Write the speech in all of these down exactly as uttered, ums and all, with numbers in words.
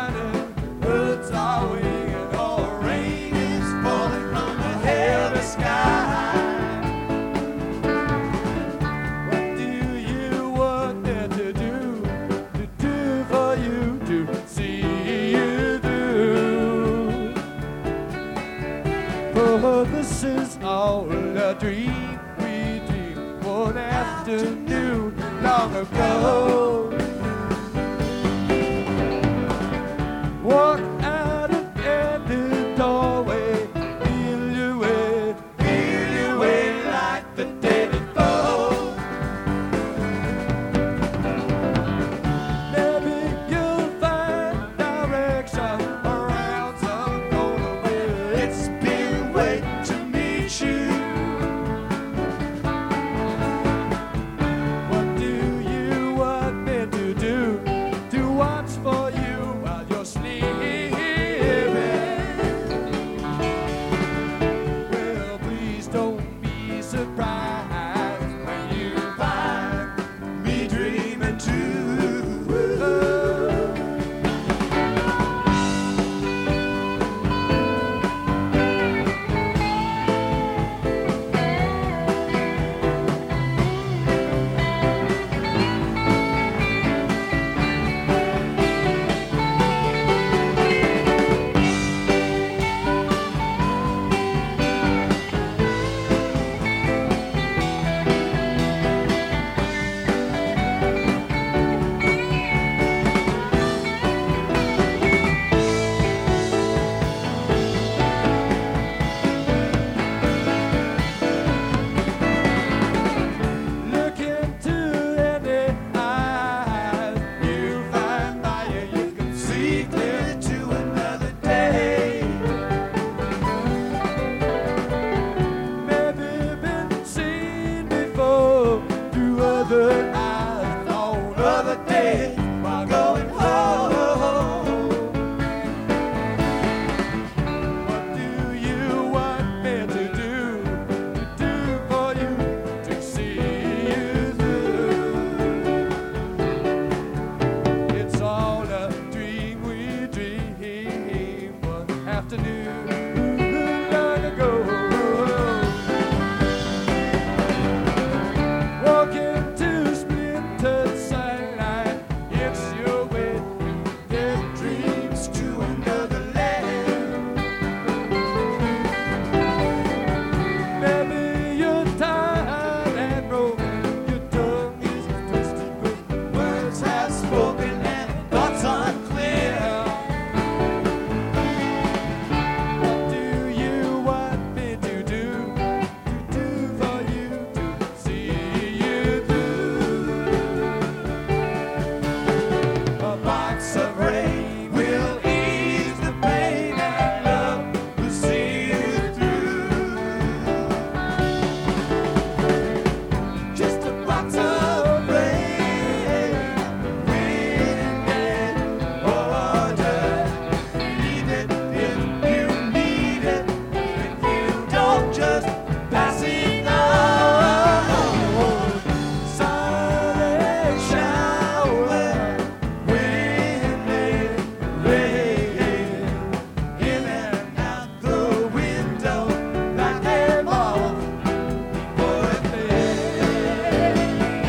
shining, birds are winging, all rain is falling from the heavy sky. What do you want me to do, to do for you, to see you through? Oh, this is all a dream we dreamed one afternoon long ago. Walk out of any doorway, feel your way, feel your way like the day before. Maybe you'll find direction around some corner where it's been waiting to meet you. What do you want me to do, to watch for you while you're sleeping? Well, please don't be surprised when you find me dreaming too. Look into any eyes, you'll find fire you can see clearly to another day. Maybe been seen before through other eyes on other days while going home. What do you want me to do, to do for you, to see you through? It's all a dream we dreamed one afternoon long ago. Walk into splintered sunlight, it's your way to get dreams to another land. Maybe you're tired and broken, your tongue is twisted, but words have spoken and thoughts unclear. What do you want me to do, to do for you, to see you through? A box of rain will ease the pain, and love will see you through. Just a box of rain, wind and water. Leave it if you need it, if you don't just pass it on. Silent shower, wind and rain, in and out the window like a moth before it fades.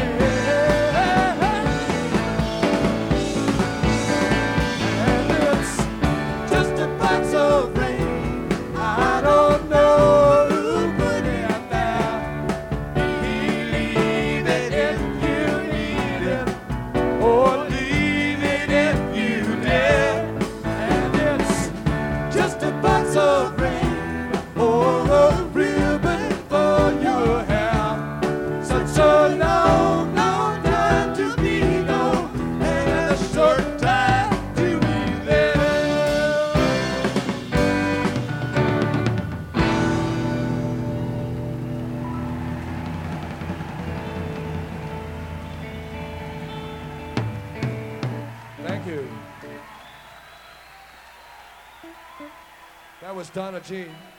And it's just a box of rain. I don't know who put it there. Leave it if you need it, or leave it if you dare. And it's just a box of rain, or a ribbon for your hair. Such a long, long time to be gone, and a short time to be there. Thank you. That was Donna Jean.